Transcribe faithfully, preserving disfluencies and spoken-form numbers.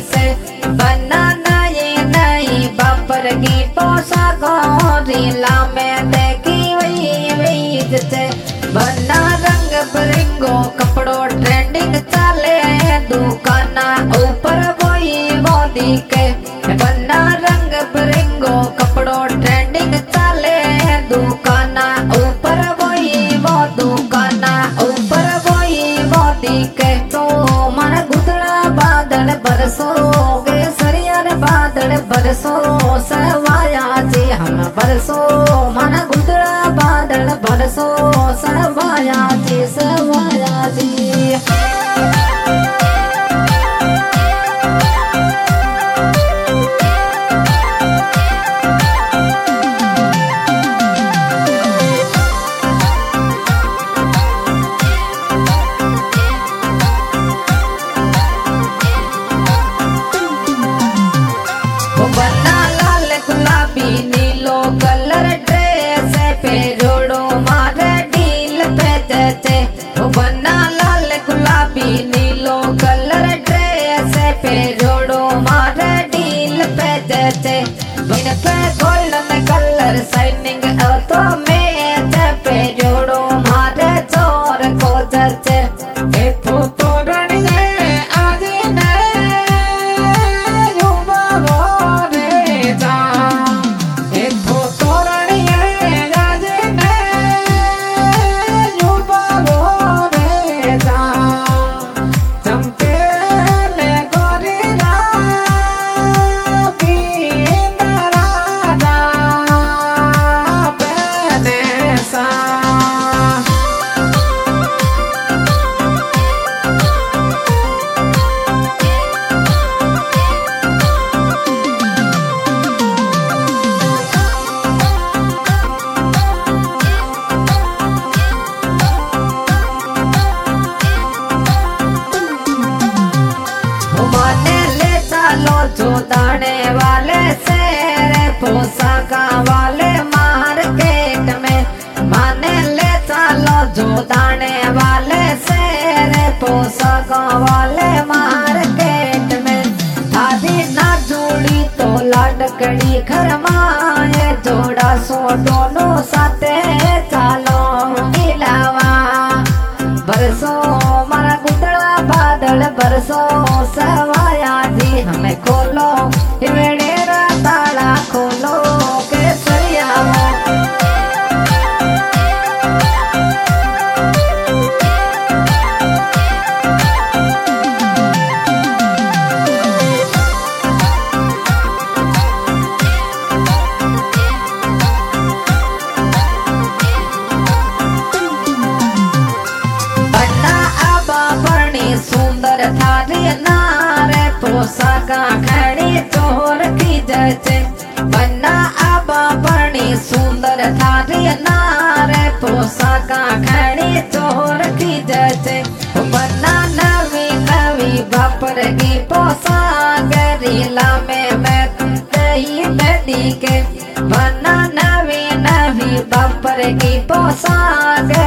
से बना नई नई बापर की पोशाक रीला में देखी वही वही से बना रंग बिरंगो कपड़ों ट्रेंडिंग चले दुकाना ऊपर वही मोदी के बना रंग बिरंगो कपड़ों ट्रेंडिंग चले दुकाना ऊपर वही वो दुकाना ऊपर वही मोदी के तो मन गुदड़ा बादल बरसोगे सरियर बादल बरसो सवाया जी हम बरसो मन गुदड़ा बादल बरसो सवाया जी सवाया जी। बना लाल गुलाबी नीलो कलर ड्रेस पे जोड़ो मारे ढील पे जचे बना लाल गुलाबी नीलो कलर ड्रेस पे जोड़ो मारे ढील पे जचे बिन पे गोल्डन कलर शाइनिंग तो मैच पे जोड़ो मारे चोर को जचे जो दाने वाले शेर पोशाका वाले मार्केट में माने ले चलो जो दाने वाले शेर पोशाका वाले मार्केट में आधी ना जोड़ी तो लाडकड़ी घर माए जोड़ा सो दोनों साथे चलो मिलावा बरसो मारा गुदड़ा बादल बरसो सवाया जी हमें खोलो हिमेरा ताला खोलो केसरिया सुंदर थारी नारे पोशाका खड़ी चोर की जचे बन्ना आबा बड़ी सुंदर थारी नारे पोशाका खड़ी चोर की जचे बन्ना नवी नवी बापर की पोशाक रीला में मैं दही नदी के बन्ना नवी नवी बापर की पोशाक